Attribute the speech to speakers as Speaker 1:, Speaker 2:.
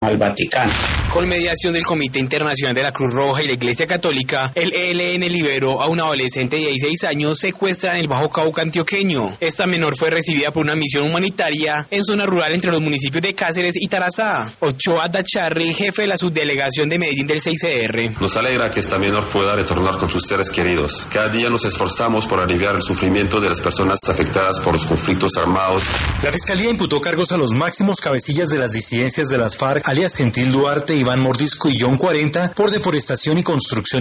Speaker 1: al Vaticano.
Speaker 2: Con mediación del Comité Internacional de la Cruz Roja y la Iglesia Católica, el ELN liberó a una adolescente de 16 años secuestrada en el Bajo Cauca antioqueño. Esta menor fue recibida por una misión humanitaria en zona rural entre los municipios de Cáceres y Tarazá. Ochoa Dacharri, jefe de la subdelegación de Medellín del 6CR.
Speaker 3: Nos alegra que esta menor pueda retornar con sus seres queridos. Cada día nos esforzamos por aliviar el sufrimiento de las personas afectadas por los conflictos armados.
Speaker 4: La Fiscalía imputó cargos a los máximos cabecillas de las disidencias de las FARC, alias Gentil Duarte, Iván Mordisco y John 40, por deforestación y construcción